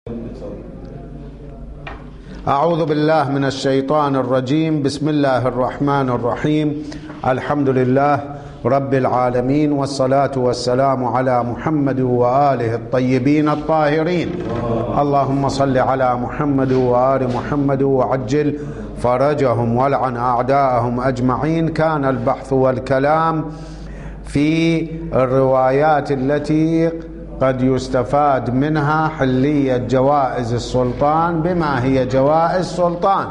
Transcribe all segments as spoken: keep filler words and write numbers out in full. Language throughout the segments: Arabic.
أعوذ بالله من الشيطان الرجيم. بسم الله الرحمن الرحيم. الحمد لله رب العالمين، والصلاة والسلام على محمد وآله الطيبين الطاهرين. اللهم صل على محمد وآل محمد وعجل فرجهم والعن أعداءهم أجمعين. كان البحث والكلام في الروايات التي قد يستفاد منها حلية جوائز السلطان بما هي جوائز سلطان.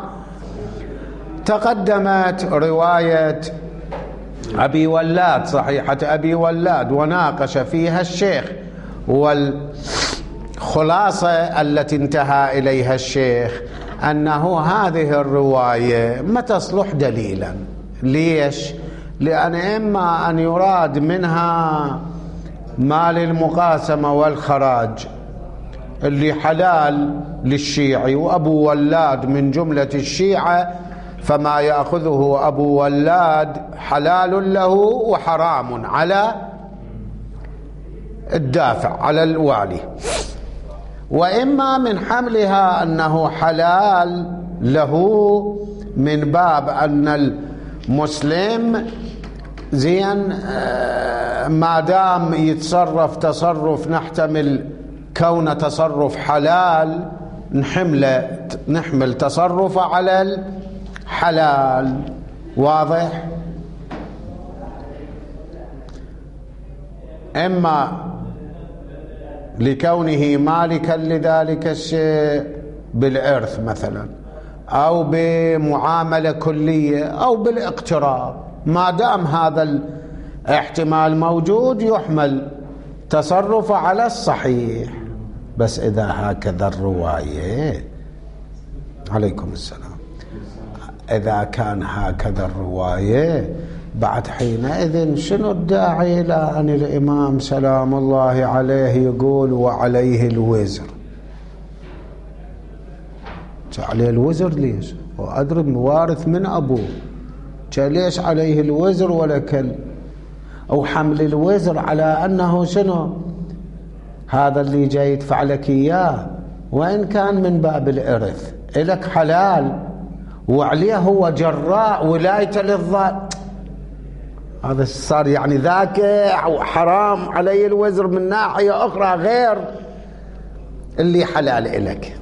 تقدمت رواية أبي ولاد، صحيحة أبي ولاد، وناقش فيها الشيخ، والخلاصة التي انتهى إليها الشيخ أنه هذه الرواية ما تصلح دليلا. ليش؟ لأن إما أن يراد منها مال المقاسمة والخراج اللي حلال للشيعي، وأبو ولاد من جملة الشيعة، فما يأخذه أبو ولاد حلال له وحرام على الدافع، على الوالي. وإما من حملها أنه حلال له من باب أن المسلم زين ما دام يتصرف تصرف نحتمل كون تصرف حلال، نحمل نحمل تصرفه على الحلال. واضح؟ إما لكونه مالكا لذلك الشيء بالإرث مثلا، أو بمعاملة كلية، أو بالاقتراض. ما دام هذا الاحتمال موجود يحمل تصرف على الصحيح. بس إذا هكذا الرواية، عليكم السلام، إذا كان هكذا الرواية، بعد حينئذ شنو الداعي إلى أن الإمام سلام الله عليه يقول وعليه الوزر؟ عليه الوزر ليش؟ وأدري موارث من أبوه، ليش عليه الوزر ولا كل؟ أو حمل الوزر على أنه شنو؟ هذا اللي جاي يدفع لك إياه، وإن كان من باب الإرث إلك حلال وعليه هو جراء ولايته للظالم، هذا صار يعني ذاك حرام عليه الوزر من ناحية أخرى غير اللي حلال إلك.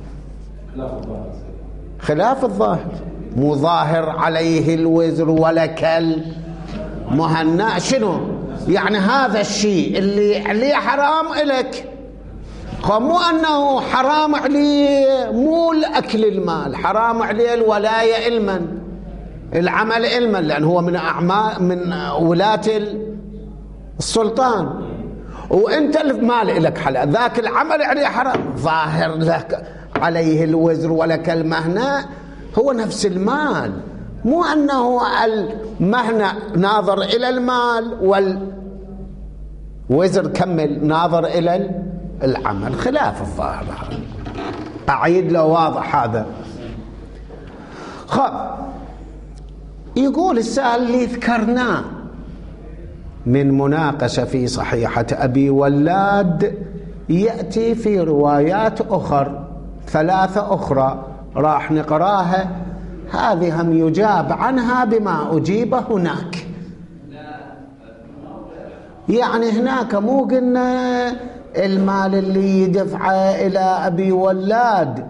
خلاف الظاهر، مو ظاهر عليه الوزر ولك المهنأ. شنو يعني هذا الشيء اللي عليه حرام إلك؟ مو أنه حرام عليه مو الأكل المال، حرام عليه الولاية علما، العمل علما، لأن هو من أعمال من ولاة السلطان، وأنت المال إلك حلال، ذاك العمل عليه حرام. ظاهر لك عليه الوزر ولك المهنأ هو نفس المال، مو أنه المهنأ ناظر إلى المال والوزر كمل ناظر إلى العمل. خلاف الظاهر. أعيد له واضح هذا. خب يقول السؤال اللي ذكرناه من مناقشة في صحيحة أبي ولاد يأتي في روايات أخرى، ثلاثة أخرى راح نقراها، هذه هم يجاب عنها بما أجيب هناك. يعني هناك مو قلنا المال اللي يدفعه إلى أبي ولاد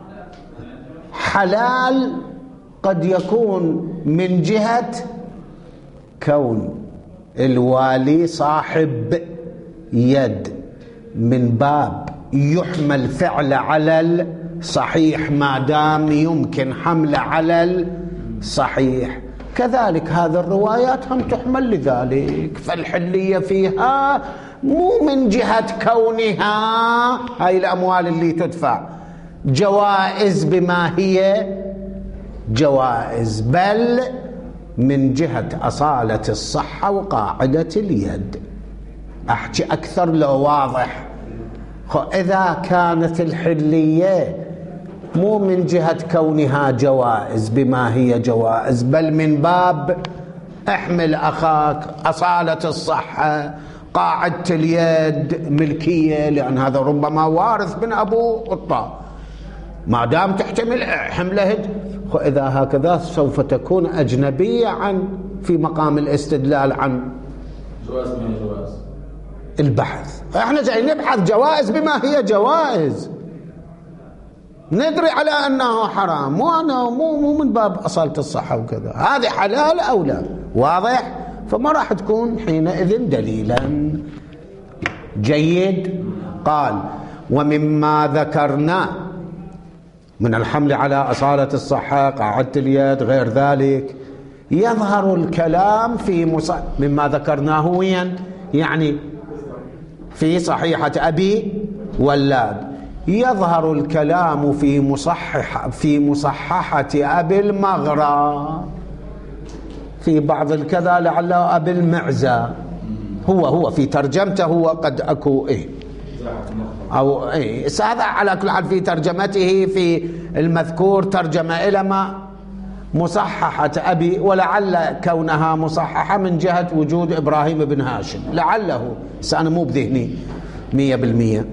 حلال، قد يكون من جهة كون الوالي صاحب يد، من باب يحمل فعل على الصحيح ما دام يمكن حمله على الصحيح. كذلك هذه الروايات هم تحمل لذلك، فالحلية فيها مو من جهة كونها هاي الأموال اللي تدفع جوائز بما هي جوائز، بل من جهة أصالة الصحة وقاعدة اليد. أحكي أكثر لو واضح. إذا كانت الحلية مو من جهة كونها جوائز بما هي جوائز، بل من باب احمل أخاك، أصالة الصحة قاعدة اليد ملكية لأن هذا ربما وارث من أبو قطة، ما دام تحتمل حمله، إذا هكذا سوف تكون أجنبية عن في مقام الاستدلال عن جواز من جواز البحث. احنا جاي نبحث جوائز بما هي جوائز، ندري على أنه حرام، مو أنا مو مو من باب أصالة الصحة وكذا، هذه حلال أو لا، واضح؟ فما راح تكون حينئذ دليلا. جيد. قال ومما ذكرنا من الحمل على أصالة الصحة، قاعدة اليد، غير ذلك، يظهر الكلام في مص... مما ذكرناه وين؟ يعني في صحيحة أبي ولاد. يظهر الكلام في مصحح في مصححة أبي المغرى، في بعض الكذا لعله أبي المعزى، هو هو في ترجمته هو قد أكو إيه أو إيه هذا على كل حال في ترجمته في المذكور ترجمة إلى ما مصححة أبي، ولعل كونها مصححة من جهة وجود إبراهيم بن هاشم، لعله، سأنا مو بذهني مية بالمية.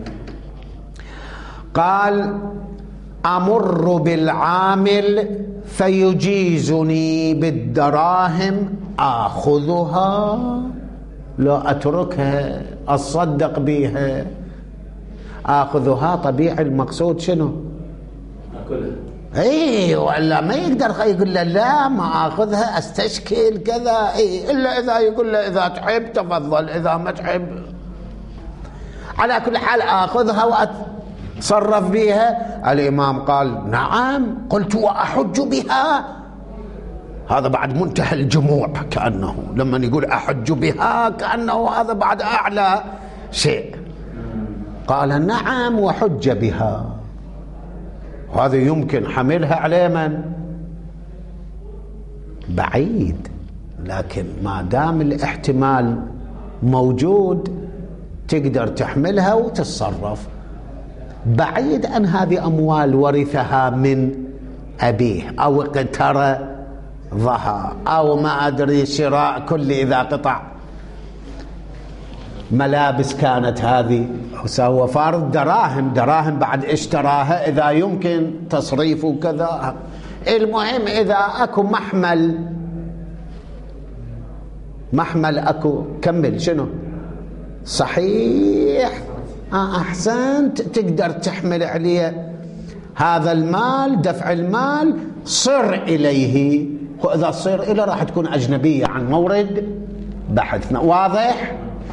قال أمر بالعامل فيجيزني بالدراهم آخذها لا أتركها أصدق بها. آخذها طبيعي المقصود شنو؟ أكلها. اي ولا ما يقدر يقول له لا ما اخذها استشكل كذا، اي الا اذا يقول له اذا تحب تفضل، اذا ما تحب. على كل حال اخذها واتصرف بها. الامام قال نعم، قلت واحج بها. هذا بعد منتهى الجموع، كانه لما يقول احج بها كانه هذا بعد اعلى شيء. قال نعم وحج بها. هذا يمكن حملها على من؟ بعيد، لكن ما دام الاحتمال موجود تقدر تحملها وتتصرف. بعيد أن هذه أموال ورثها من أبيه أو اقترضها أو ما أدري شراء كل إذا قطع ملابس كانت هذه، هو فارض دراهم، دراهم بعد اشتراها إذا يمكن تصريف وكذا. المهم إذا أكو محمل، محمل أكو، كمل شنو؟ صحيح، آه أحسنت، تقدر تحمل عليه هذا المال، دفع المال، صر إليه. وإذا صر إليه راح تكون أجنبية عن مورد بحثنا، واضح؟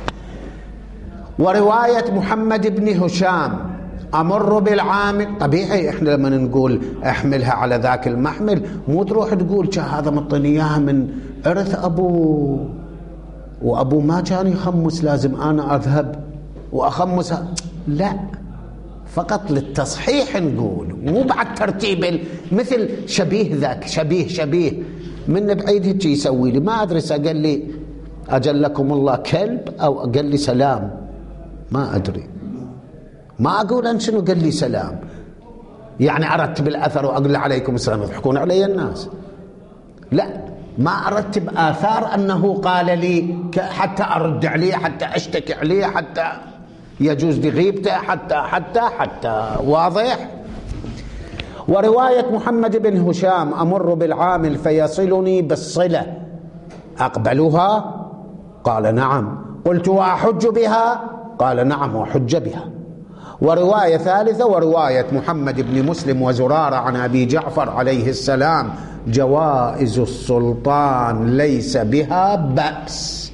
ورواية محمد بن هشام أمر بالعامل، طبيعي إحنا لما نقول احملها على ذاك المحمل مو تروح تقول هذا مطني إياها من إرث أبوه وأبوه ما كان يخمس لازم أنا أذهب وأخمسها، لا، فقط للتصحيح نقول، مو بعد ترتيب مثل شبيه ذاك، شبيه شبيه من بعيد هيك يسوي لي ما أدري، قال لي أجلكم الله كلب أو قال لي سلام، ما أدري، ما أقول أن شنو قال لي سلام، يعني أرتب الأثر وأقول عليكم السلام يضحكون علي الناس، لا، ما أرتب آثار أنه قال لي حتى أرد عليه، حتى أشتكي عليه، حتى يجوز لغيبته، حتى حتى حتى واضح. ورواية محمد بن هشام أمر بالعامل فيصلني بالصلة أقبلها؟ قال نعم. قلت وأحج بها؟ قال نعم وحج بها. ورواية ثالثة ورواية محمد بن مسلم وزرارة عن أبي جعفر عليه السلام جوائز السلطان ليس بها بأس.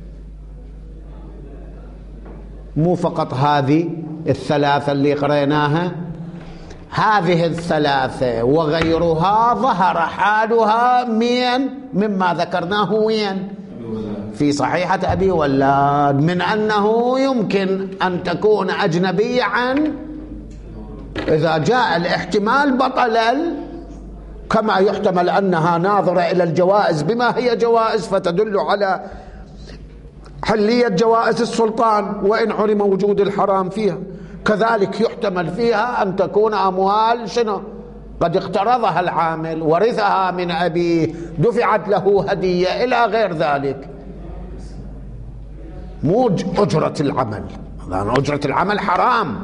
مو فقط هذه الثلاثة اللي قريناها، هذه الثلاثة وغيرها ظهر حالها من مما ذكرناه وين؟ في صحيحة أبي ولاد، من أنه يمكن أن تكون أجنبية عن، إذا جاء الاحتمال بطل، كما يحتمل أنها ناظرة إلى الجوائز بما هي جوائز فتدل على حلية جوائز السلطان وإن علم وجود الحرام فيها، كذلك يحتمل فيها أن تكون أموال شنو؟ قد اقترضها العامل، ورثها من أبيه، دفعت له هدية إلى غير ذلك. مو أجرة العمل، لأن أجرة العمل حرام.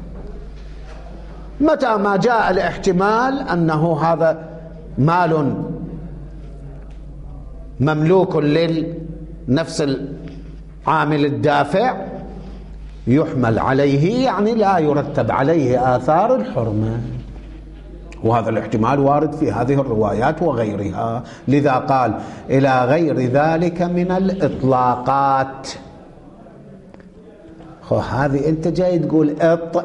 متى ما جاء الاحتمال أنه هذا مال مملوك للنفس العامل الدافع يحمل عليه، يعني لا يرتب عليه آثار الحرمة، وهذا الاحتمال وارد في هذه الروايات وغيرها. لذا قال إلى غير ذلك من الإطلاقات. خو هذه أنت جاي تقول إط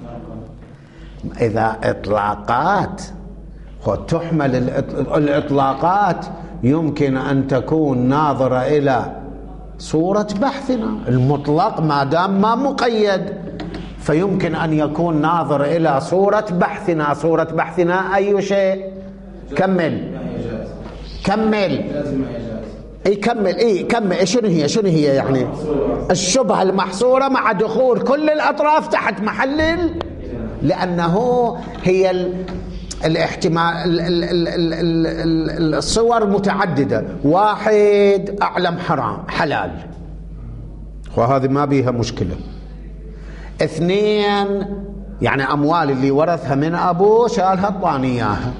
إذا إطلاقات، خو تحمل الإطلاقات يمكن أن تكون ناظرة إلى صورة بحثنا المطلق ما دام ما مقيد، فيمكن أن يكون ناظر إلى صورة بحثنا. صورة بحثنا أي شيء؟ كمل كمل اي كمل اي كمل شنو هي شنو هي يعني الشبهة المحصورة مع دخول كل الأطراف تحت محل، لأنه هي ال الاحتمال ال ال ال ال الصور متعددة. واحد أعلم حرام حلال، وهذه ما بيها مشكلة. اثنين يعني أموال اللي ورثها من أبوه شالها اطاني اياها.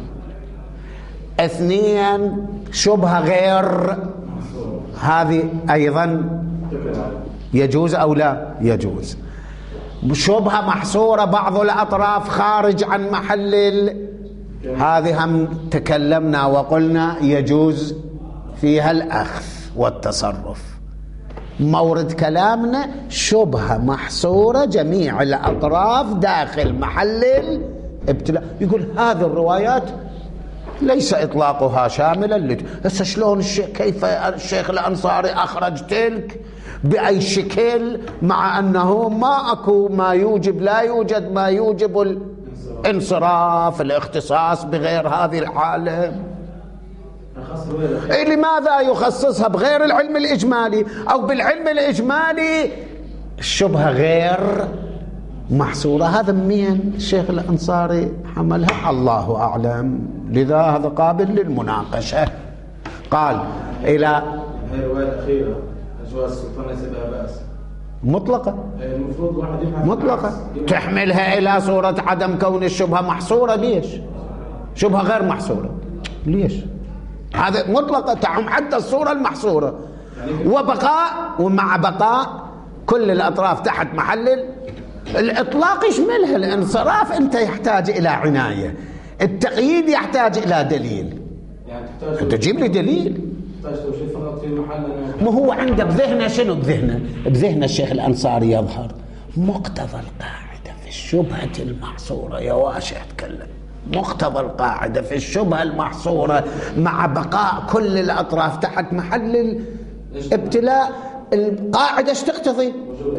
اثنين شبهة غير، هذه أيضا يجوز أو لا يجوز. شبهة محصورة بعض الأطراف خارج عن محل، هذه هم تكلمنا وقلنا يجوز فيها الأخذ والتصرف. مورد كلامنا شبهة محصورة جميع الأطراف داخل محل الابتلاء. يقول هذه الروايات ليس إطلاقها شاملا. هسه شلون الشيخ كيف الشيخ الأنصاري أخرج تلك بأي شكل، مع أنه ما أكو ما يوجب لا يوجد ما يوجب الانصراف الاختصاص بغير هذه الحالة. إيه لماذا يخصصها بغير العلم الإجمالي أو بالعلم الإجمالي؟ الشبهة غير محصورة. هذا مين الشيخ الأنصاري حملها؟ الله أعلم. لذا هذا قابل للمناقشة. قال إلى هاي الرواية الأخيرة جواز السلطان ليس بها بأس مطلقة، المفروض واحد يفهم مطلقة تحملها إلى صورة عدم كون الشبهة محصورة. ليش شبهة غير محصورة؟ ليش هذا مطلقة تعم حتى الصورة المحصورة، وبقاء ومع بقاء كل الأطراف تحت محل الإطلاق يشملها. الانصراف أنت يحتاج إلى عناية، التقييد يحتاج إلى دليل. يعني تحتاج أنت تجيب لي دليل. تحتاج توصيف فقط في محل. ما هو عنده بذهنه شنو؟ بذهنه بذهنه الشيخ الأنصاري يظهر مقتضى القاعدة في الشبهة المحصورة. يا واش اتكلم مقتضى القاعدة في الشبهة المحصورة مع بقاء كل الأطراف تحت محل الابتلاء. القاعدة ايش تقتضي؟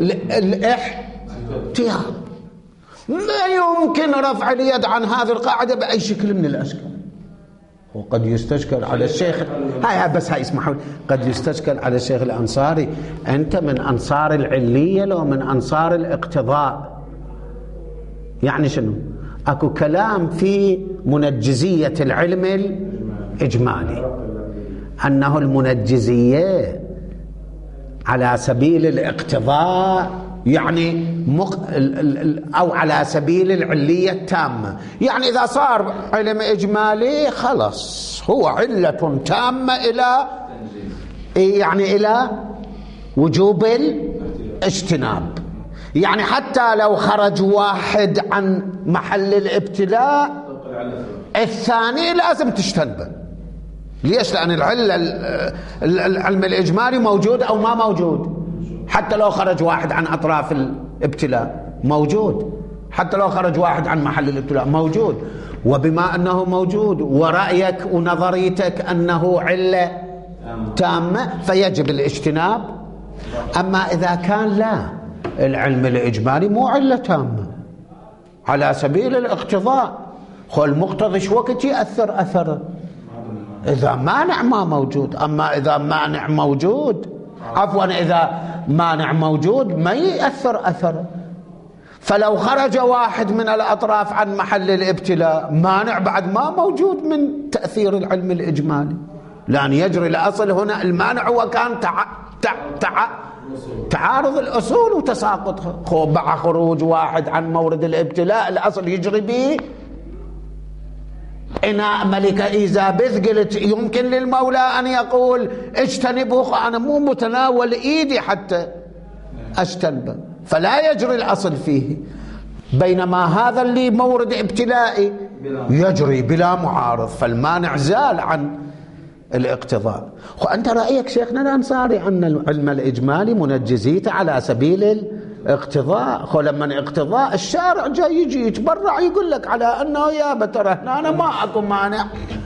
الاحتياط. لا يمكن رفع اليد عن هذه القاعدة بأي شكل من الأشكال. وقد يستشكل على الشيخ هاي بس هاي اسمحوا قد يستشكل على الشيخ الأنصاري، أنت من أنصار العلية لو من أنصار الاقتضاء؟ يعني شنو؟ أكو كلام في منجزية العلم الإجمالي أنه المنجزية على سبيل الاقتضاء، يعني مق... أو على سبيل العلية التامة. يعني إذا صار علم إجمالي خلص هو علة تامة إلى يعني إلى وجوب الاجتناب. يعني حتى لو خرج واحد عن محل الابتلاء الثاني لازم تجتنبه. ليش؟ لأن العلة العلم الإجمالي موجود أو ما موجود. حتى لو خرج واحد عن أطراف الابتلاء موجود، حتى لو خرج واحد عن محل الابتلاء موجود. وبما أنه موجود ورأيك ونظريتك أنه علة تامة فيجب الاجتناب. أما إذا كان لا، العلم الإجمالي مو علة تامة على سبيل الاقتضاء، خو المقتضي شو وقت يأثر أثره؟ إذا مانع ما موجود. أما إذا مانع موجود، عفوا إذا مانع موجود ما يأثر أثره. فلو خرج واحد من الأطراف عن محل الابتلاء مانع بعد ما موجود من تأثير العلم الإجمالي، لأن يجري الأصل هنا المانع وكان تع... تع... تع... تعارض الأصول وتساقطها. مع خروج واحد عن مورد الابتلاء الأصل يجري به إناء ملكة إيزابيث، قلت يمكن للمولى أن يقول اجتنبوه، أنا مو متناول إيدي حتى أجتنبه، فلا يجري الأصل فيه. بينما هذا اللي مورد ابتلائي يجري بلا معارض، فالمانع زال عن الاقتضاء. وأنت رأيك شيخنا الأنصاري أن العلم الإجمالي منجزيته على سبيل الاقتضاء، لما اقتضاء الشارع جاي يجي يتبرع يقول لك على أنه يا بترى هنا أنا ما أكو مانع.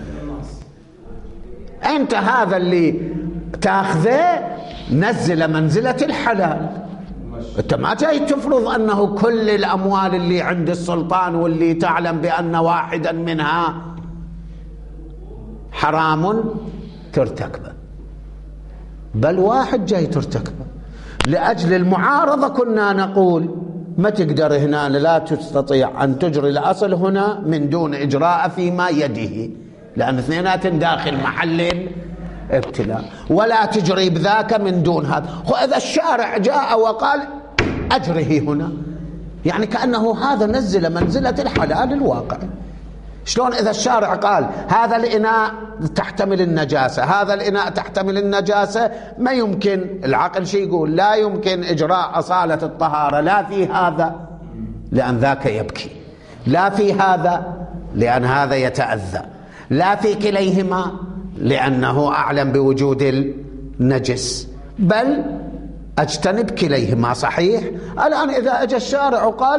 أنت هذا اللي تاخذه نزل منزلة الحلال، أنت ما جاي تفرض أنه كل الأموال اللي عند السلطان واللي تعلم بأن واحدا منها حرام ترتكبه، بل واحد جاي ترتكبه. لأجل المعارضة كنا نقول ما تقدر هنا، لا تستطيع أن تجري الأصل هنا من دون إجراء فيما يده، لأن اثنينات داخل محل ابتلاء، ولا تجري بذاك من دون هذا. وإذا الشارع جاء وقال أجره هنا، يعني كأنه هذا نزل منزلة الحلال الواقع. شلون إذا الشارع قال هذا الإناء تحتمل النجاسة، هذا الإناء تحتمل النجاسة، ما يمكن العقل شيء يقول لا يمكن إجراء أصالة الطهارة لا في هذا لأن ذاك يبكي، لا في هذا لأن هذا يتأذى، لا في كليهما لأنه أعلم بوجود النجس، بل أجتنب كليهما. صحيح. الآن إذا أجى الشارع وقال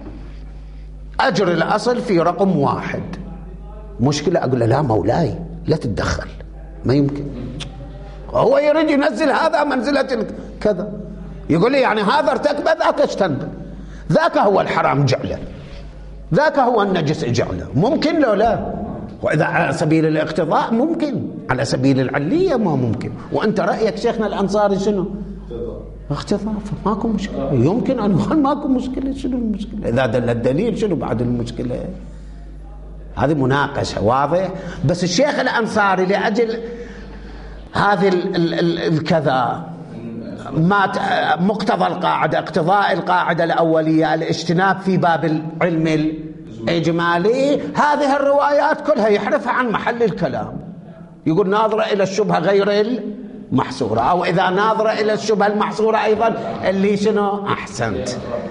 أجر الأصل في رقم واحد، مشكلة، أقول له لا مولاي لا تتدخل، ما يمكن، هو يريد ينزل هذا منزلة كذا، يقول لي يعني هذا ارتكب ذاك اجتنب، ذاك هو الحرام جعله، ذاك هو النجس جعله، ممكن لو لا. وإذا على سبيل الاقتضاء ممكن، على سبيل العلية ما ممكن. وأنت رأيك شيخنا الأنصاري شنو؟ اقتضاء، فماكو مشكلة، يمكن أن يقول ماكو مشكلة. شنو المشكلة؟ إذا دل الدليل شنو بعد المشكلة؟ هذه مناقشة واضح. بس الشيخ الأنصاري لأجل هذه الكذا ما مقتضى القاعدة، اقتضاء القاعدة الأولية الاجتناب في باب العلم الإجمالي، هذه الروايات كلها يحرفها عن محل الكلام، يقول ناظرة إلى الشبهة غير المحصورة، أو إذا ناظرة إلى الشبهة المحصورة أيضا اللي شنو؟ أحسنت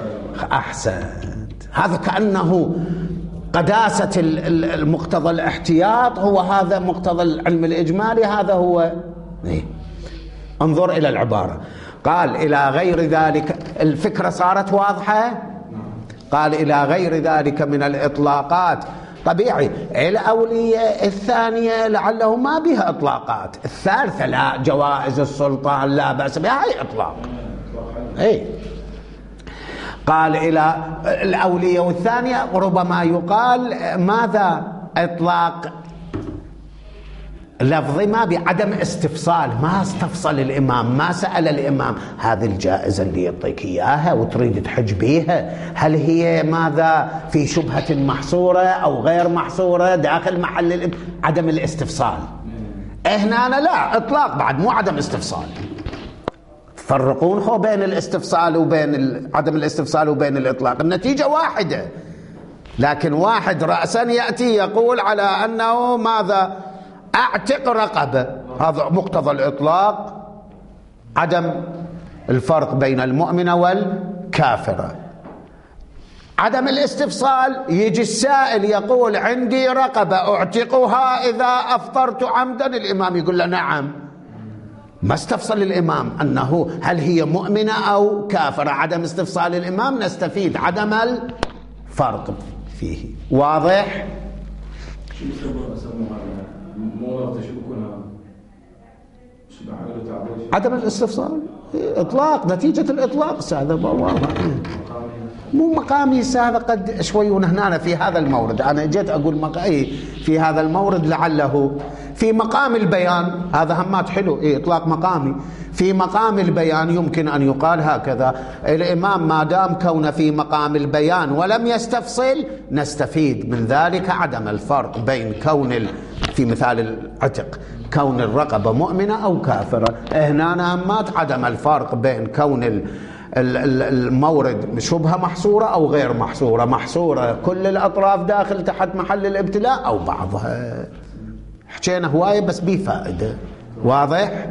أحسنت. هذا كأنه قداسة المقتضى الاحتياط هو هذا مقتضى العلم الإجمالي، هذا هو إيه؟ انظر إلى العبارة، قال إلى غير ذلك. الفكرة صارت واضحة. قال إلى غير ذلك من الإطلاقات. طبيعي الأولية الثانية لعله ما بها إطلاقات، الثالثة لا، جوائز السلطان لا بأس بها، هي إطلاق. أي قال إلى الأولية والثانية، ربما يقال ماذا؟ إطلاق لفظي، ما بعدم استفصال، ما استفصل الإمام، ما سأل الإمام هذه الجائزة اللي يعطيك إياها وتريد تحج بيها هل هي ماذا في شبهة محصورة أو غير محصورة داخل محل الإب... عدم الاستفصال. هنا أنا لا، إطلاق بعد، مو عدم استفصال. فرقون هو بين الاستفصال وبين ال... عدم الاستفصال وبين الإطلاق، النتيجة واحدة، لكن واحد رأسا يأتي يقول على أنه ماذا؟ أعتق رقبة، هذا مقتضى الإطلاق، عدم الفرق بين المؤمنة والكافرة. عدم الاستفصال، يجي السائل يقول عندي رقبة أعتقها إذا أفطرت عمدا، الإمام يقول له نعم، ما استفصل الإمام أنه هل هي مؤمنة أو كافرة. عدم استفصال الإمام نستفيد عدم الفرق فيه. واضح؟ عدم الاستفصال إطلاق، نتيجة الإطلاق. هذا واضح، مو مقامي هذا، قد شوي ونهنا في هذا المورد. أنا جيت أقول مقامي في هذا المورد لعله في مقام البيان، هذا همات حلو، إيه إطلاق مقامي. في مقام البيان يمكن أن يقال هكذا، الإمام ما دام كون في مقام البيان ولم يستفصل، نستفيد من ذلك عدم الفرق بين كون في مثال العتق كون الرقبة مؤمنة أو كافرة. هنا نهمات عدم الفارق بين كون المورد شبهة محصورة أو غير محصورة، محصورة كل الأطراف داخل تحت محل الابتلاء أو بعضها. حكينا هواية بس بفائدة. واضح؟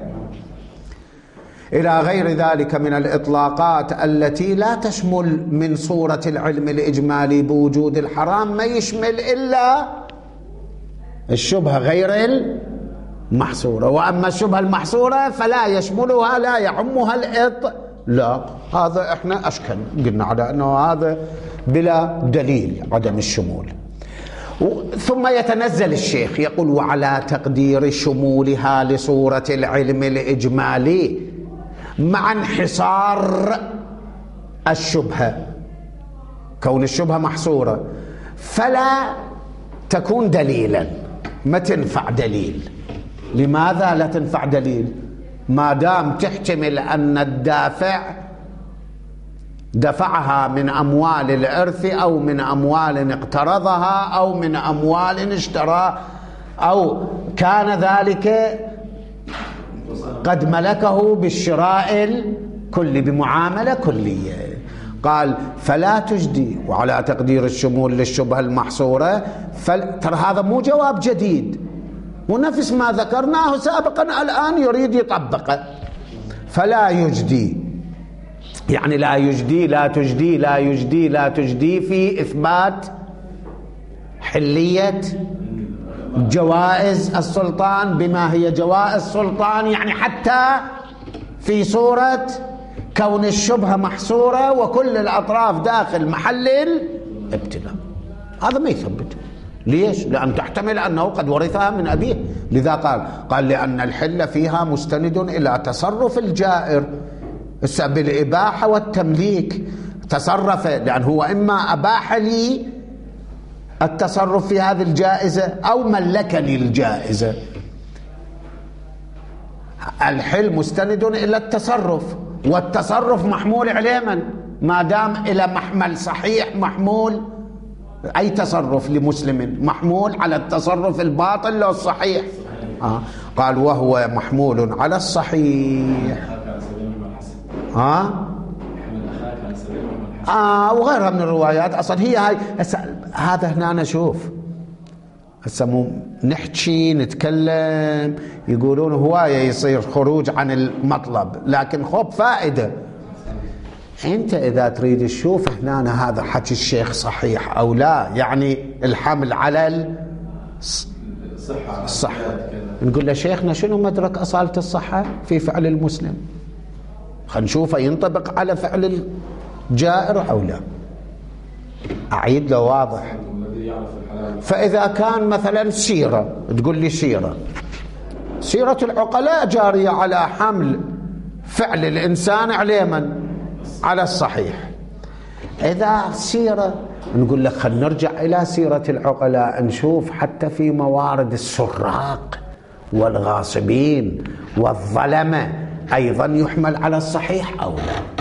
إلى غير ذلك من الإطلاقات التي لا تشمل من صورة العلم الإجمالي بوجود الحرام ما يشمل إلا الشبهة غير المحصورة، وأما الشبهة المحصورة فلا يشملها لا يعمها الإطلاق. هذا إحنا أشكل قلنا على أنه هذا بلا دليل عدم الشمول. ثم يتنزل الشيخ يقول وعلى تقدير شمولها لصورة العلم الإجمالي مع انحصار الشبهة، كون الشبهة محصورة فلا تكون دليلا، ما تنفع دليل. لماذا لا تنفع دليل؟ ما دام تحتمل أن الدافع دفعها من أموال الإرث أو من أموال اقترضها أو من أموال اشترى أو كان ذلك قد ملكه بالشراء الكلي بمعاملة كلية. قال فلا تجدي وعلى تقدير الشمول للشبهة المحصورة. ترى هذا مو جواب جديد، ونفس ما ذكرناه سابقا الآن يريد يطبقه. فلا يجدي يعني لا يجدي لا تجدي لا يجدي لا تجدي في إثبات حلية جوائز السلطان بما هي جوائز سلطان، يعني حتى في صورة كون الشبهة محصورة وكل الأطراف داخل محل الابتلاء، هذا ما يثبت. ليش؟ لأن تحتمل أنه قد ورثها من أبيه. لذا قال قال لأن الحل فيها مستند إلى تصرف الجائر بالإباحة والتمليك. تصرف لأن هو إما أباح لي التصرف في هذه الجائزة أو ملكني الجائزة. الحل مستند إلى التصرف، والتصرف محمول عليه من؟ ما دام إلى محمل صحيح محمول أي تصرف لمسلم محمول على التصرف الباطل لو الصحيح. آه. قال وهو محمول على الصحيح. آه. آه وغيرها من الروايات. أصلا هي هاي هذا هنا أنا أشوف هسه نحكي نتكلم يقولون هواية يصير خروج عن المطلب، لكن خب فائدة. أنت إذا تريد تشوف هنا هذا حكي الشيخ صحيح أو لا، يعني الحمل على الصحة، نقول له شيخنا شنو مدرك أصالة الصحة في فعل المسلم؟ خلينا نشوفه ينطبق على فعل الجائر أو لا. أعيد له واضح. فإذا كان مثلا سيرة، تقول لي سيرة سيرة العقلاء جارية على حمل فعل الإنسان عليه من؟ على الصحيح. إذا سيرة نقول لك خلينا نرجع إلى سيرة العقلاء نشوف حتى في موارد السراق والغاصبين والظلمة أيضا يحمل على الصحيح أو لا.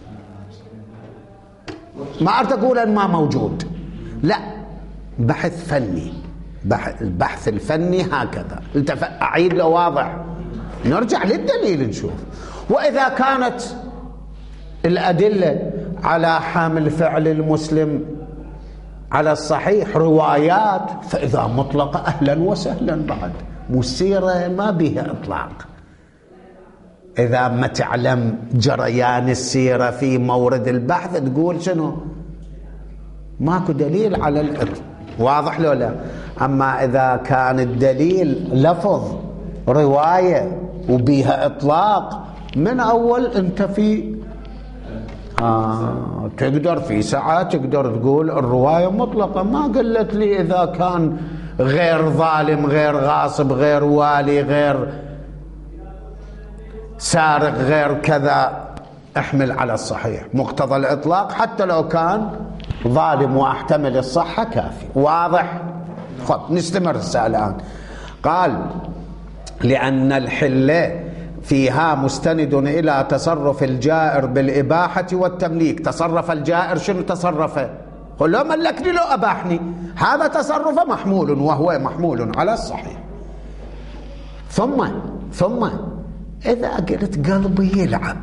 ما أريد أقول أن ما موجود، لا، بحث فني، بحث البحث الفني هكذا. أعيد له واضح، نرجع للدليل نشوف. وإذا كانت الأدلة على حامل فعل المسلم على الصحيح روايات، فإذا مطلقة أهلا وسهلا، بعد مسيرة ما بها إطلاق. إذا ما تعلم جريان السيرة في مورد البحث تقول شنو؟ ماكو دليل على الإطلاق. واضح لو لا؟ أما إذا كان الدليل لفظ رواية وبيها إطلاق من أول أنت في آه تقدر في ساعة تقدر تقول الرواية مطلقة. ما قلت لي إذا كان غير ظالم غير غاصب غير والي غير سارق غير كذا احمل على الصحيح. مقتضى الإطلاق حتى لو كان ظالم واحتمل الصحة كافي. واضح؟ خب نستمر الآن. قال لأن الحلة فيها مستند إلى تصرف الجائر بالإباحة والتمليك. تصرف الجائر شنو تصرفه؟ قل له ملكني لو أباحني، هذا تصرف محمول وهو محمول على الصحيح. ثم ثم إذا قلت قلبي يلعب،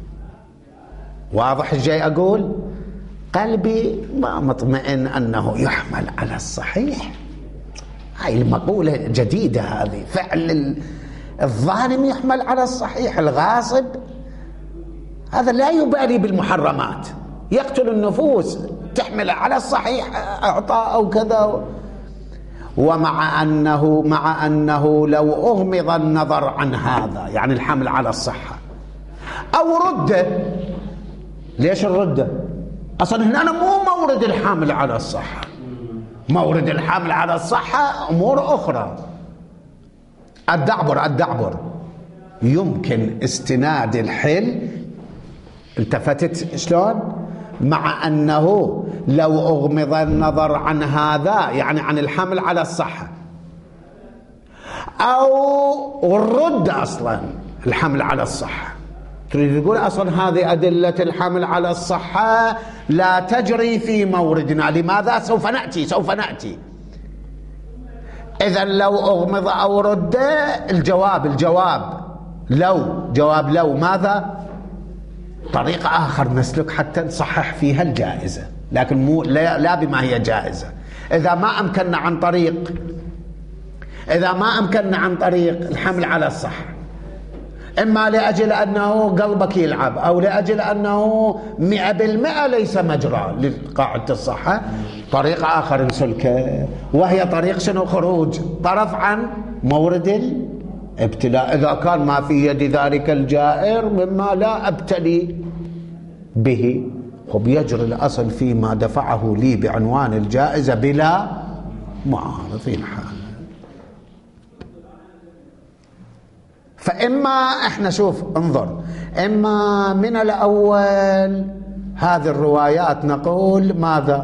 واضح جاي أقول قلبي ما مطمئن أنه يحمل على الصحيح. هاي المقولة جديدة، هذه فعل الظالم يحمل على الصحيح، الغاصب هذا لا يبالي بالمحرمات، يقتل النفوس تحمل على الصحيح أعطاء أو كذا. ومع أنه مع أنه لو أغمض النظر عن هذا، يعني الحمل على الصحة، أو رد، ليش الردة؟ أصلا هنا مو مورد الحمل على الصحة، مورد الحمل على الصحة أمور أخرى. الدعبر الدعبر يمكن استناد الحل، التفتت شلون؟ مع أنه لو أغمض النظر عن هذا، يعني عن الحمل على الصحة، أو الرد أصلا الحمل على الصحة، تريد تقول أصلا هذه أدلة الحمل على الصحة لا تجري في موردنا. لماذا؟ سوف نأتي سوف نأتي إذن لو أغمض أو رد، الجواب الجواب لو جواب لو ماذا؟ طريقة آخر نسلك حتى نصحح فيها الجائزة، لكن مو لا, لا بما هي جائزة. إذا ما أمكننا عن طريق إذا ما أمكننا عن طريق الحمل على الصحة، إما لأجل أنه قلبك يلعب، أو لأجل أنه مئة بالمئة ليس مجرى لقاعدة الصحة، طريقة آخر نسلكه، وهي طريق شنو؟ خروج طرف عن مورد الابتلاء، إذا كان ما في يد ذلك الجائر مما لا أبتلي به. خب يجري الأصل فيما دفعه لي بعنوان الجائزة بلا معارضين حال. فإما إحنا شوف انظر، إما من الأول هذه الروايات نقول ماذا؟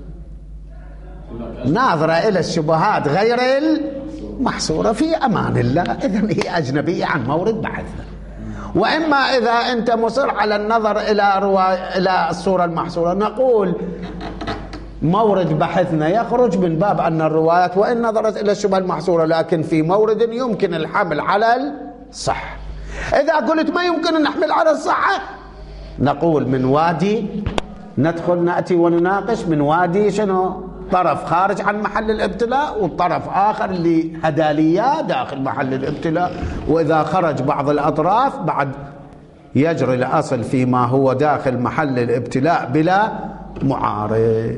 ناظرة إلى الشبهات غير المحصورة في أمان الله، إذن هي أجنبية عن مورد بحثنا. وإما إذا أنت مصر على النظر إلى رواية إلى الصورة المحصورة، نقول مورد بحثنا يخرج من باب أن الروايات وإن نظرت إلى الشبهة المحصورة لكن في مورد يمكن الحمل على الصح. إذا قلت ما يمكن أن نحمل على الصحة، نقول من وادي ندخل نأتي ونناقش من وادي شنو؟ طرف خارج عن محل الابتلاء، والطرف آخر اللي هدالية داخل محل الابتلاء. وإذا خرج بعض الأطراف بعد يجري الأصل فيما هو داخل محل الابتلاء بلا معارض.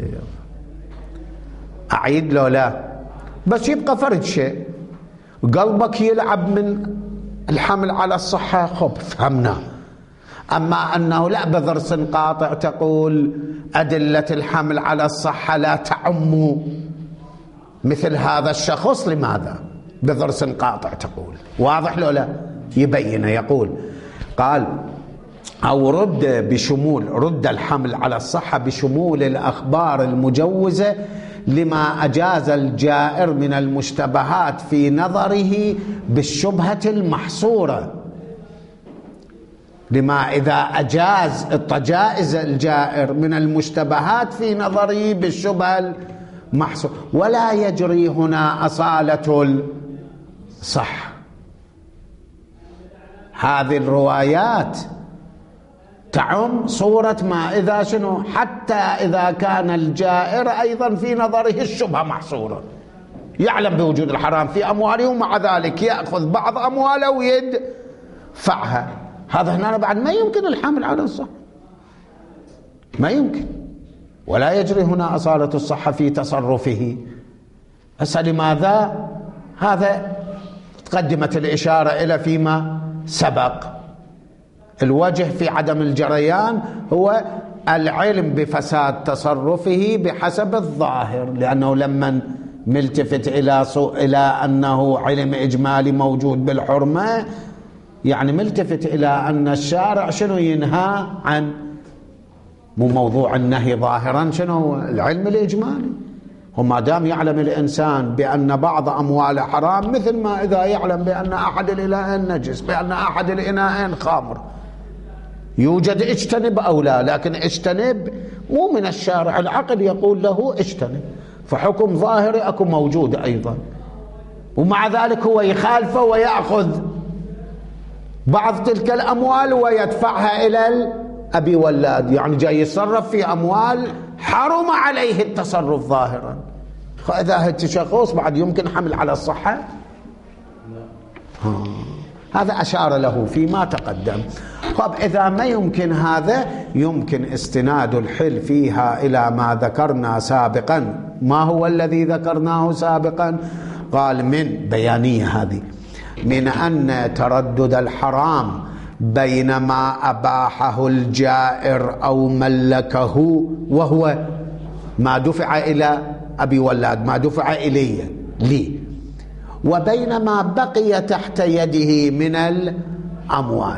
أعيد لو لا، بس يبقى فرد شيء، قلبك يلعب من الحمل على الصحة، خب فهمنا. أما أنه لا بضرس قاطع تقول أدلة الحمل على الصحة لا تعم مثل هذا الشخص، لماذا؟ بضرس قاطع تقول، واضح لو لا؟ يبين يقول قال أو رد بشمول، رد الحمل على الصحة بشمول الأخبار المجوزة لما أجاز الجائر من المشتبهات في نظره بالشبهة المحصورة. لما إذا أجاز التجائز الجائر من المشتبهات في نظره بالشبهة المحصورة، ولا يجري هنا أصالة الصح. هذه الروايات تعم صورة ما إذا شنو، حتى إذا كان الجائر أيضا في نظره الشبهة محصورة، يعلم بوجود الحرام في أمواله ومع ذلك يأخذ بعض أمواله ويدفعها، هذا هنا بعد ما يمكن الحمل على الصحة، ما يمكن، ولا يجري هنا أصالة الصحة في تصرفه. هسه لماذا؟ هذا تقدمت الإشارة إلى فيما سبق. الوجه في عدم الجريان هو العلم بفساد تصرفه بحسب الظاهر، لأنه لما ملتفت إلى إلى أنه علم إجمالي موجود بالحرمة، يعني ملتفت إلى أن الشارع شنو ينهى عن، مو موضوع النهي ظاهرا شنو؟ العلم الإجمالي. وما دام يعلم الإنسان بأن بعض أمواله حرام، مثل ما إذا يعلم بأن أحد الإناءين نجس، بأن أحد الإناءين خمر، يوجد اجتنب أو لا، لكن اجتنب مو من الشارع، العقل يقول له اجتنب، فحكم ظاهري أكو موجود أيضا. ومع ذلك هو يخالفه ويأخذ بعض تلك الأموال ويدفعها إلى الأبي واللاد، يعني جاي يتصرف في أموال حرم عليه التصرف ظاهرا. فإذا التشخص بعد يمكن حمل على الصحة؟ هذا أشار له فيما تقدم. طب إذا ما يمكن هذا، يمكن استناد الحل فيها إلى ما ذكرنا سابقا. ما هو الذي ذكرناه سابقا؟ قال من بيانية هذه، من أن تردد الحرام بين ما أباحه الجائر أو ملكه وهو ما دفع إلى أبي ولاد، ما دفع إلي لي، وبين ما بقي تحت يده من الأموال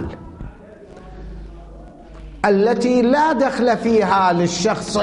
التي لا دخل فيها للشخص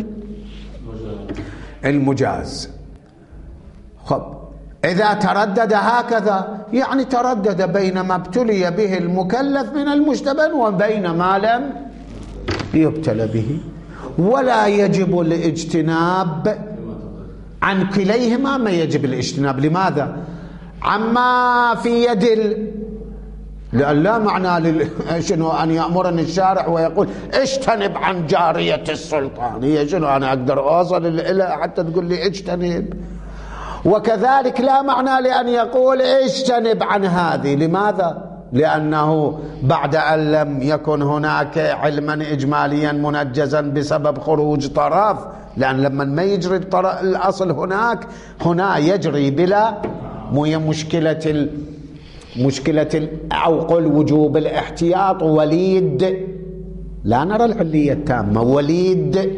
المجاز. خب إذا تردد هكذا يعني تردد بين ما ابتلي به المكلف من المشتبه وبين ما لم يبتلى به، ولا يجب الاجتناب عن كليهما. ما يجب الاجتناب لماذا؟ عما في يد ال... لأن لا معنى لل... شنو أن يأمرني الشارع ويقول اجتنب عن جارية السلطان، هي شنو أنا أقدر أوصل إلى حتى تقول لي اجتنب؟ وكذلك لا معنى لأن يقول اجتنب عن هذه. لماذا؟ لأنه بعد أن لم يكن هناك علما إجماليا منجزا بسبب خروج طرف، لأن لما ما يجري الأصل هناك هنا يجري بلا مو مشكلة ال مشكلة ال أو قل وجوب الاحتياط وليد، لا نرى العلية التامة، وليد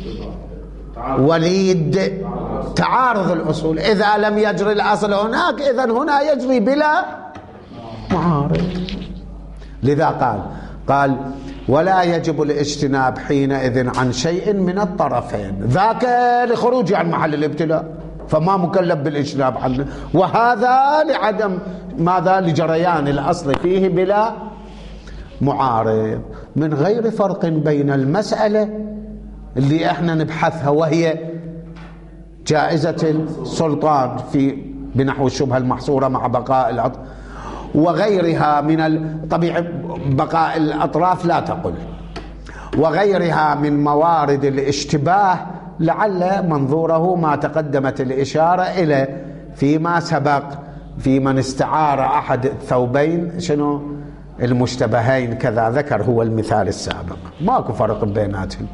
وليد تعارض الأصول. إذا لم يجري الأصل هناك إذن هنا يجري بلا معارض. لذا قال قال ولا يجب الاجتناب حينئذ عن شيء من الطرفين، ذاك لخروج عن محل الابتلاء فما مكلف بالاجتناب عنه، وهذا لعدم ماذا؟ لجريان الأصل فيه بلا معارض، من غير فرق بين المسألة اللي احنا نبحثها وهي جائزة السلطان في بنحو الشبهة المحصورة مع بقاء الأطراف وغيرها من الطبيعة، بقاء الأطراف لا تقل، وغيرها من موارد الاشتباه، لعل منظوره ما تقدمت الإشارة إلى فيما سبق في من استعار أحد الثوبين شنو المشتبهين، كذا ذكر هو المثال السابق. ماكو فرق بيناتهم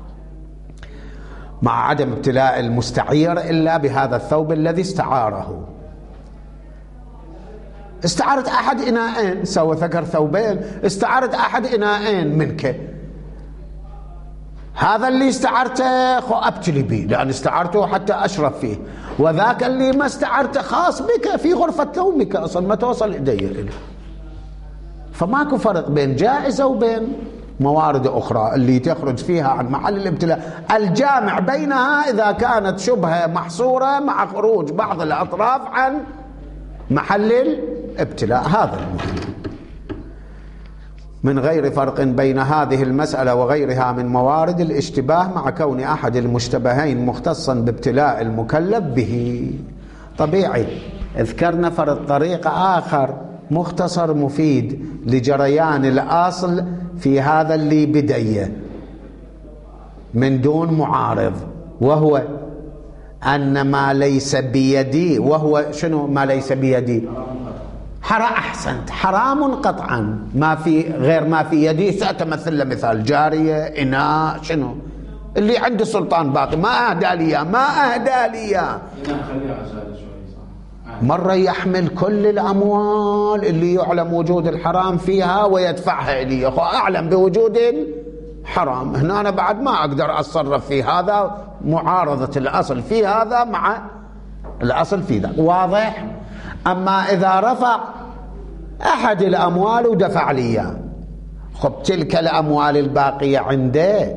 مع عدم ابتلاء المستعير إلا بهذا الثوب الذي استعاره. استعارت أحد إناءين، سوى ذكر ثوبين، استعارت أحد إناءين منك، هذا اللي استعرته خو أبتلي به لأن استعرته حتى أشرب فيه، وذاك اللي ما استعرته خاص بك في غرفة نومك أصلا ما توصل إيدي إليه. فماكو فرق بين جائزة وبين موارد أخرى اللي تخرج فيها عن محل الابتلاء. الجامع بينها إذا كانت شبهة محصورة مع خروج بعض الأطراف عن محل الابتلاء، هذا المهم. من غير فرق بين هذه المسألة وغيرها من موارد الاشتباه مع كون أحد المشتبهين مختصا بابتلاء المكلف به. طبيعي اذكرنا فرق طريق آخر مختصر مفيد لجريان الأصل في هذا اللي بديه من دون معارض، وهو أن ما ليس بيدي، وهو شنو ما ليس بيدي؟ حرام. أحسنت، حرام قطعا، ما في غير ما في يدي. سأتمثل له مثال جارية، إناء، شنو اللي عنده سلطان باقي ما أهدى لي ما أهدى لي مرة يحمل كل الأموال اللي يعلم وجود الحرام فيها ويدفعها إلي، أخو أعلم بوجود الحرام، هنا أنا بعد ما أقدر أتصرف في هذا، معارضة الأصل في هذا مع الأصل في ذا، واضح؟ أما إذا رفع أحد الأموال ودفع لي، خب تلك الأموال الباقية عنده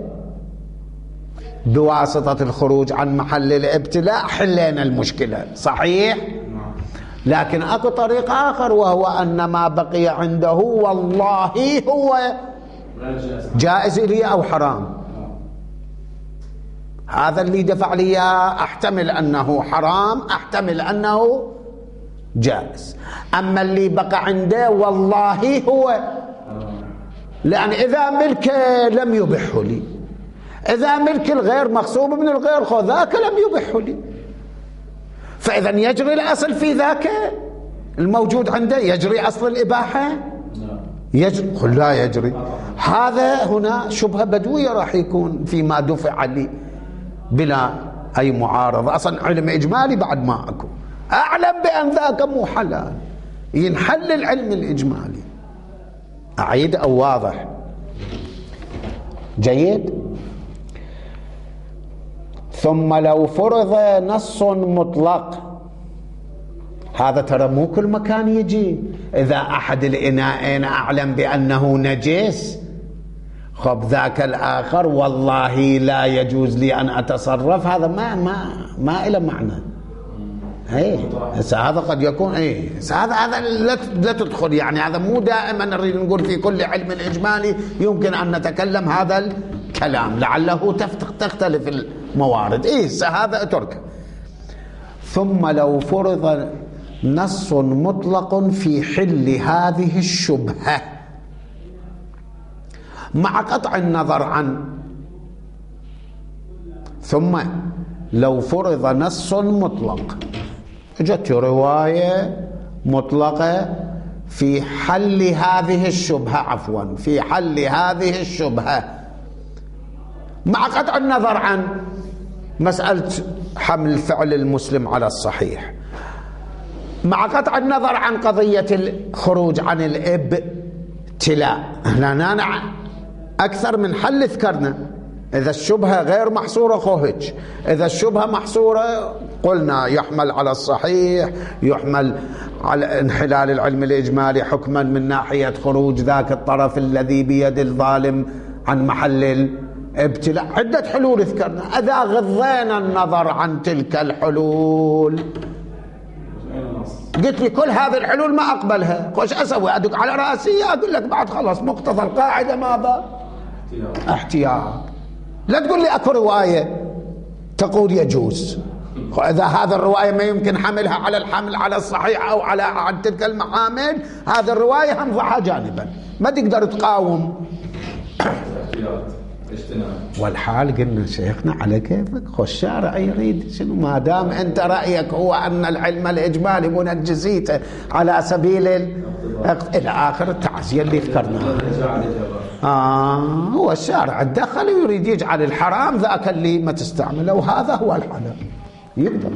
بواسطة الخروج عن محل الابتلاء حلينا المشكلة، صحيح؟ لكن أكو طريق آخر، وهو أن ما بقي عنده والله هو جائز لي أو حرام. هذا اللي دفع لي أحتمل أنه حرام، أحتمل أنه جائز. أما اللي بقى عنده والله هو، لأن إذا ملك لم يبحه لي، إذا ملك الغير مغصوب من الغير خو ذاك لم يبحه لي، فإذا يجري الأصل في ذاك الموجود عنده، يجري أصل الإباحة يجري. قل لا يجري. هذا هنا شبهة بدوية راح يكون فيما دفع لي بلا أي معارضة. أصلا علم إجمالي بعد ما أكو، أعلم بأن ذاك مو حلال، ينحل العلم الإجمالي. أعيد أو واضح؟ جيد. ثم لو فرض نص مطلق، هذا ترى مو كل مكان يجي. إذا أحد الإناءين أعلم بأنه نجس، خب ذاك الآخر والله لا يجوز لي أن أتصرف، هذا ما ما ما إلى معنى. ايه هذا قد يكون ايه هذا هذا لا تدخل، يعني هذا مو دائما نريد نقول في كل علم الإجمالي يمكن أن نتكلم هذا الكلام، لعله تختلف الموارد. ايه هذا اترك. ثم لو فرض نص مطلق في حل هذه الشبهة مع قطع النظر عن، ثم لو فرض نص مطلق، جت رواية مطلقة في حل هذه الشبهة، عفوا في حل هذه الشبهة مع قطع النظر عن مسألة حمل فعل المسلم على الصحيح، مع قطع النظر عن قضية الخروج عن الابتلاء. هنا أكثر من حل ذكرنا. إذا الشبهة غير محصورة خوهج، إذا الشبهة محصورة قلنا يحمل على الصحيح، يحمل على انحلال العلم الإجمالي حكما من ناحية خروج ذاك الطرف الذي بيد الظالم عن محل الابتلاء. عدة حلول ذكرنا. إذا غضينا النظر عن تلك الحلول، قلت لي كل هذه الحلول ما أقبلها، خوش أسوي؟ أدق على رأسي أقول لك بعد خلاص مقتضى القاعدة ماذا؟ احتياط. لا تقول لي أكو رواية تقول يجوز، إذا هذا الرواية ما يمكن حملها على الحمل على الصحيح أو على عن تلك المحامل، هذا الرواية هنضعها جانبا، ما تقدر تقاوم. والحال قلنا شيخنا على كيفك، خو الشارع يريد شنو، ما دام انت رايك هو ان العلم الاجمالي منجزيته على سبيل الى اخر التعزيه اللي ذكرناها. اه هو الشارع دخل ويريد يجعل الحرام ذاك اللي ما تستعمله، وهذا هو الحلال يقدر.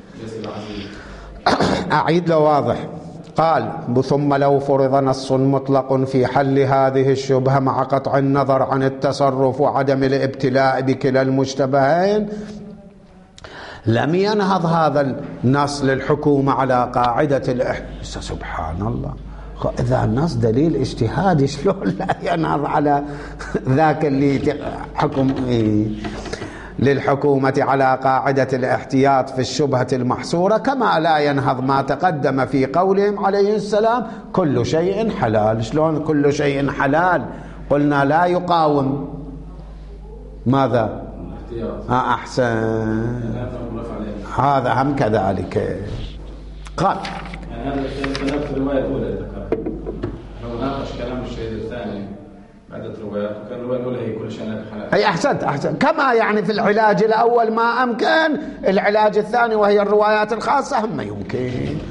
اعيد له واضح. قال ثم لو فرض نص مطلق في حل هذه الشبهة مع قطع النظر عن التصرف وعدم الابتلاء بكلا المشتبهين، لم ينهض هذا النص للحكومة على قاعدة الاحتياط. سبحان الله، إذا النص دليل اجتهادي شلون لا ينهض على ذاك اللي حكم إيه؟ للحكومة على قاعدة الاحتياط في الشبهة المحصورة، كما لا ينهض ما تقدم في قولهم عليه السلام كل شيء حلال. شلون كل شيء حلال؟ قلنا لا يقاوم ماذا؟ آه أحسن، هذا هم كذلك. قال يعني هذا الخلاف في الرواية الأولى ذكر، لو ناقش كلام الشهيد الثاني عدة روايات، وكان الرواية الأولى هي كل شيء حلال. أي أحسنت أحسنت، كما يعني في العلاج الأول ما أمكن، العلاج الثاني وهي الروايات الخاصة هم يمكن.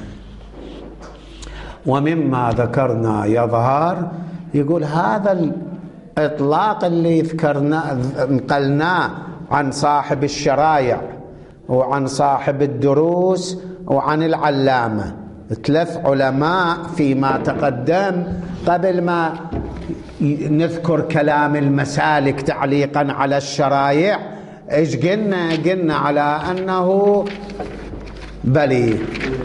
ومما ذكرنا يظهر، يقول هذا الإطلاق اللي ذكرنا نقلناه عن صاحب الشرايع وعن صاحب الدروس وعن العلامة، ثلاث علماء فيما تقدم قبل ما نذكر كلام المسالك تعليقا على الشرايع. ايش قلنا؟ قلنا على انه بلي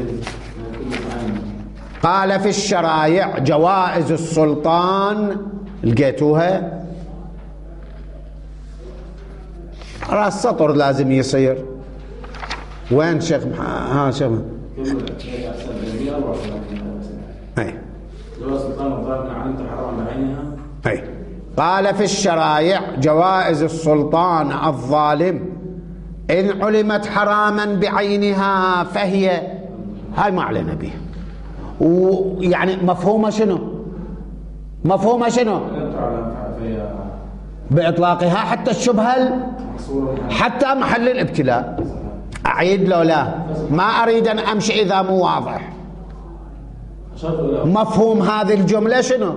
قال في الشرايع جوائز السلطان، لقيتوها راس سطر لازم يصير. وين شيخ ها شيخ اي أي. قال في الشرايع جوائز السلطان الظالم إن علمت حراما بعينها فهي، هاي ما علينا به، ويعني مفهومه شنو؟ مفهومه شنو؟ بإطلاقها حتى الشبهة حتى محل الابتلاء. أعيد لو لا؟ ما أريد أن أمشي إذا مو واضح. مفهوم هذه الجملة شنو؟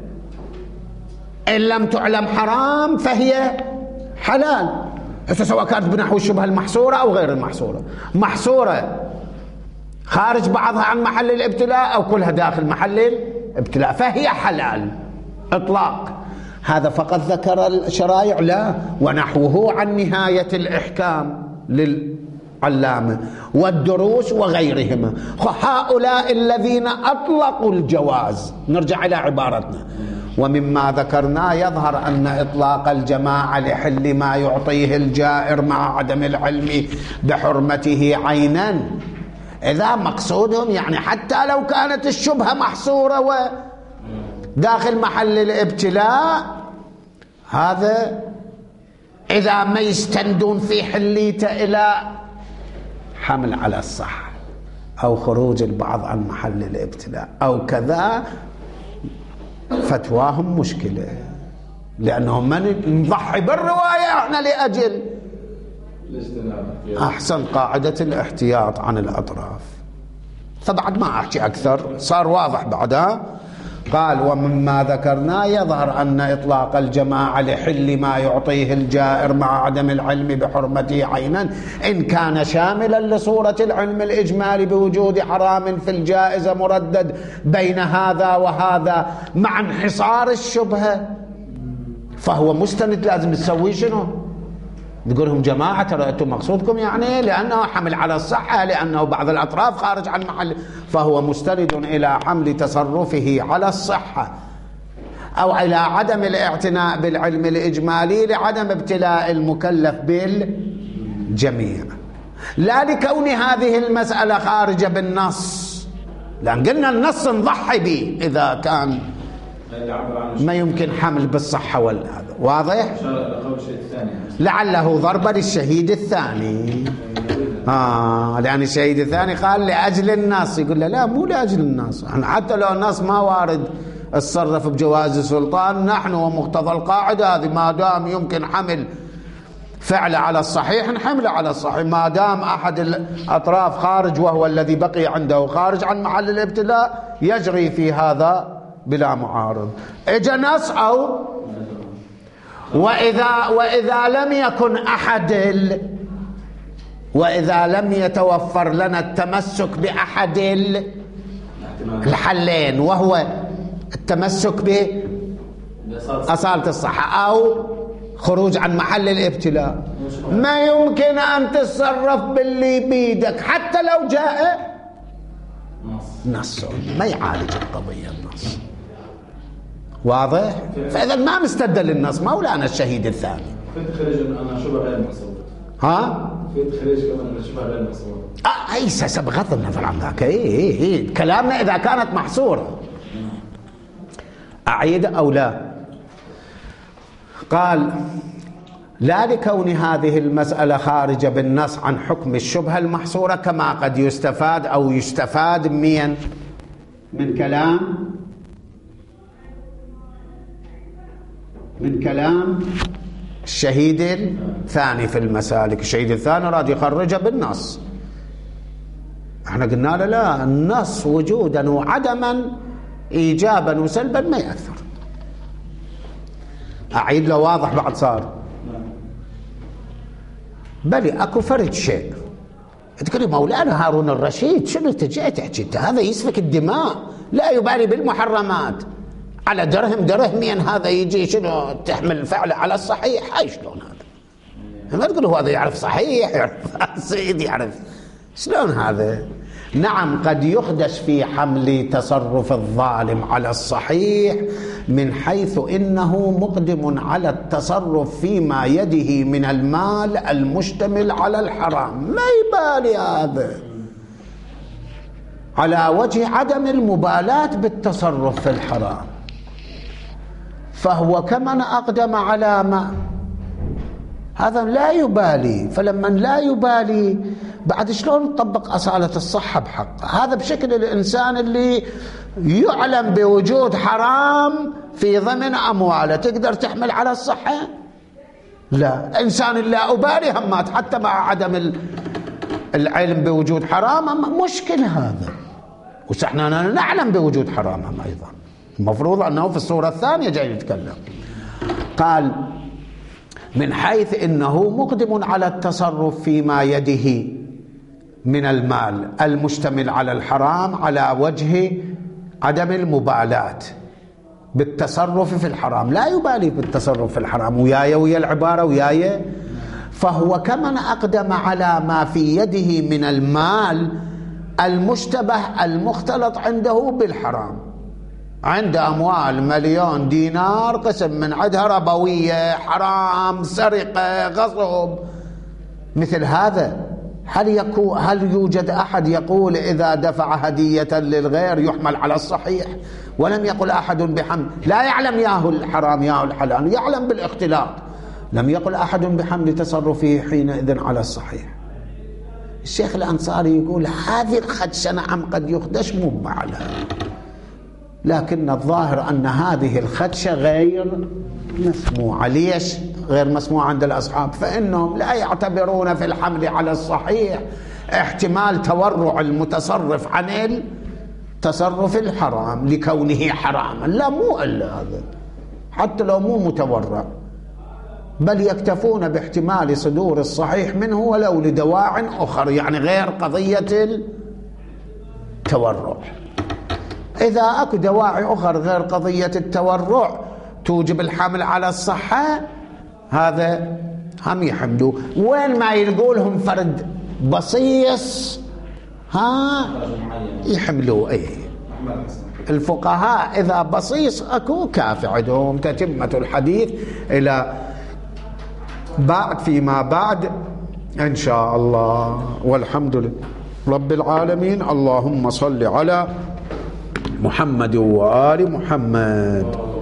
إن لم تعلم حرام فهي حلال، سواء كانت بنحو الشبهة المحصورة أو غير المحصورة. محصورة خارج بعضها عن محل الابتلاء أو كلها داخل محل الابتلاء فهي حلال إطلاق. هذا فقط ذكر الشرائع؟ لا، ونحوه عن نهاية الإحكام للعلامة والدروس وغيرهما. هؤلاء الذين أطلقوا الجواز، نرجع إلى عبارتنا، ومما ذكرنا يظهر أن إطلاق الجماعة لحل ما يعطيه الجائر مع عدم العلم بحرمته عينا، إذا مقصودهم يعني حتى لو كانت الشبهة محصورة وداخل محل الابتلاء، هذا إذا ما يستندون في حليته إلى حمل على الصح أو خروج البعض عن محل الابتلاء أو كذا، فتواهم مشكلة، لأنهم من نضحي بالرواية احنا لأجل أحسن قاعدة الاحتياط عن الأطراف. فبعد ما أحكي أكثر، صار واضح بعدها. قال ومما ذكرنا يظهر أن إطلاق الجماعة لحل ما يعطيه الجائر مع عدم العلم بحرمته عينا إن كان شاملا لصورة العلم الإجمالي بوجود حرام في الجائزة مردد بين هذا وهذا مع انحصار الشبهة، فهو مستند. لازم تسوي شنو؟ تقولهم جماعة ترى أنتم مقصودكم يعني لأنه حمل على الصحة، لأنه بعض الأطراف خارج عن محل، فهو مستند إلى حمل تصرفه على الصحة أو إلى عدم الاعتناء بالعلم الإجمالي لعدم ابتلاء المكلف بالجميع، لا لكون هذه المسألة خارجة بالنص، لأن قلنا النص نضحي به إذا كان ما يمكن حمل بالصحة والهذا. واضح؟ لعله ضربة للشهيد الثاني. آه لأن الشهيد الثاني قال لأجل النص، يقول له لا مو لأجل النص، احنا حتى لو النص ما وارد اتصرف بجواز السلطان، نحن ومقتضى القاعدة هذه ما دام يمكن حمل فعل على الصحيح نحمله على الصحيح، ما دام أحد الأطراف خارج وهو الذي بقي عنده خارج عن محل الابتلاء يجري في هذا بلا معارض. اجى نص أو وإذا وإذا لم يكن أحد ال وإذا لم يتوفر لنا التمسك بأحد الحلين وهو التمسك بأصالة الصحة أو خروج عن محل الابتلاء، ما يمكن أن تتصرف باللي بيدك حتى لو جاء نص، ما يعالج القضية النص. واضح؟ فإذا ما مستدل للنص، ما ولانا الشهيد الثاني. في تخرج أنا شبه غير مقصود. ها؟ في تخرج كمان شبه غير مقصود. آه أي بغض النظر عن ذاك، إيه إيه إيه كلامنا إذا كانت محصورة. أعيد أو لا؟ قال لا لكون هذه المسألة خارجة بالنص عن حكم الشبهة المحصورة، كما قد يستفاد أو يستفاد من من كلام من كلام الشهيد الثاني في المسالك. الشهيد الثاني راد يخرجه بالنص، احنا قلنا له لا، النص وجودا وعدما ايجابا وسلبا ما يأثر. اعيد له واضح بعد صار؟ بلي اكو فرد شيء تقولي مولانا هارون الرشيد شنو تجي تحكي هذا يسفك الدماء، لا يبالي بالمحرمات، على درهم درهمين هذا يجي شنو تحمل فعله على الصحيح. هاي شلون هذا؟ ما تقولوا هذا يعرف صحيح، يعرف سيد، يعرف شلون هذا؟ نعم قد يخدش في حمل تصرف الظالم على الصحيح من حيث إنه مقدم على التصرف فيما يده من المال المشتمل على الحرام، ما يبالي هذا، على وجه عدم المبالاة بالتصرف في الحرام، فهو كمن أقدم على ما هذا لا يبالي. فلما لا يبالي بعد شلون نطبق أصالة الصحة بحق؟ هذا بشكل الإنسان اللي يعلم بوجود حرام في ضمن أمواله، تقدر تحمل على الصحة؟ لا. الإنسان لا أبالي همات حتى مع عدم العلم بوجود حرام مشكل هذا. وسحنا نعلم بوجود حرامهم أيضا، المفروض أنه في الصورة الثانية جاي يتكلم. قال من حيث إنه مقدم على التصرف فيما يده من المال المشتمل على الحرام على وجه عدم المبالاة بالتصرف في الحرام، لا يبالي بالتصرف في الحرام. وياي ويا العبارة وياي، فهو كمن أقدم على ما في يده من المال المشتبه المختلط عنده بالحرام. عنده أموال مليون دينار، قسم من عندها ربوية، حرام، سرقة، غصب، مثل هذا. هل يكون هل يوجد أحد يقول إذا دفع هدية للغير يحمل على الصحيح؟ ولم يقل أحد بحمل، لا يعلم ياهو الحرام ياهو الحلال، يعلم بالاختلاط، لم يقل أحد بحمل تصرفه حينئذ على الصحيح. الشيخ الأنصاري يقول هذه الخدشة نعم قد يخدش مو بمعنى، لكن الظاهر أن هذه الخدشة غير مسموعة. ليش غير مسموعة عند الأصحاب؟ فإنهم لا يعتبرون في الحمل على الصحيح احتمال تورع المتصرف عن التصرف الحرام لكونه حراما، لا مو إلا هذا، حتى لو مو متورع، بل يكتفون باحتمال صدور الصحيح منه ولو لدواع أخر، يعني غير قضية التورع. إذا أكو دواعي أخر غير قضية التورع توجب الحمل على الصحة، هذا هم يحملوا. وين ما يلقولهم فرد بصيص ها يحملوا. أي الفقهاء إذا بصيص أكو كافي عندهم تتمة الحديث إلى بعد فيما بعد إن شاء الله. والحمد لله رب العالمين. اللهم صل على محمد وآل محمد.